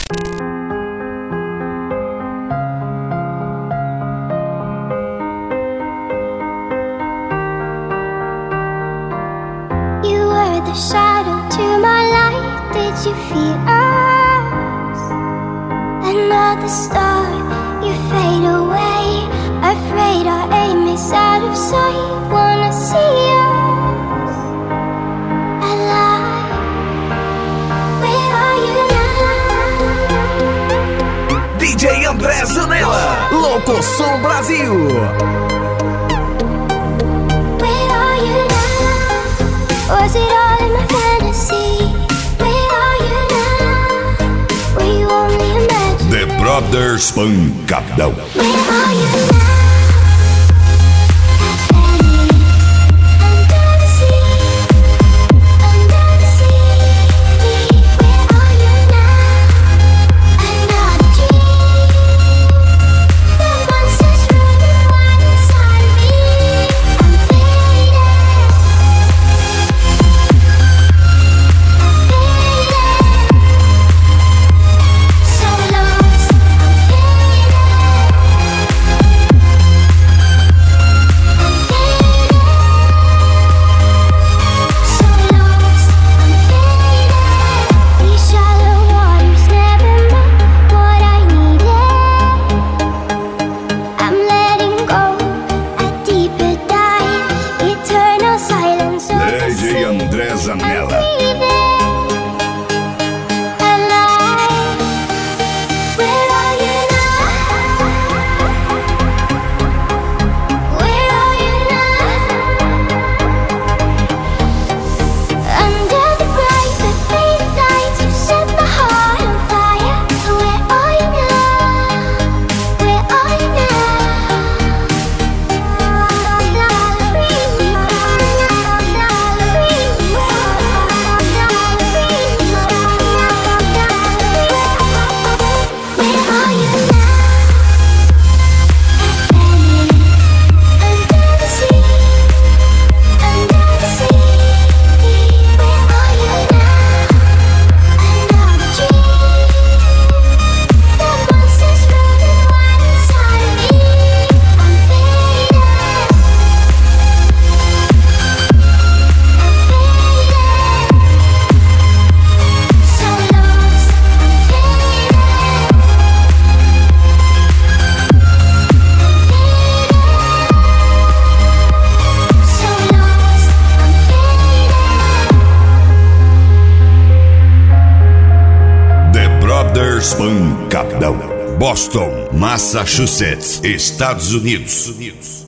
You were the shadow to my light. Did you feel us? Another star, you fade away. Afraid our aim is out of sight. Wanna see us alive. Where are you now? DJ André Zanella, Locoção Brasil. Where are you now? Was it all in my fantasy? Where are you now? Were you only imagining? The Brothers Pancadão. Where are you now? DJ André Zanella. Pancadão. Boston, Massachusetts, Estados Unidos.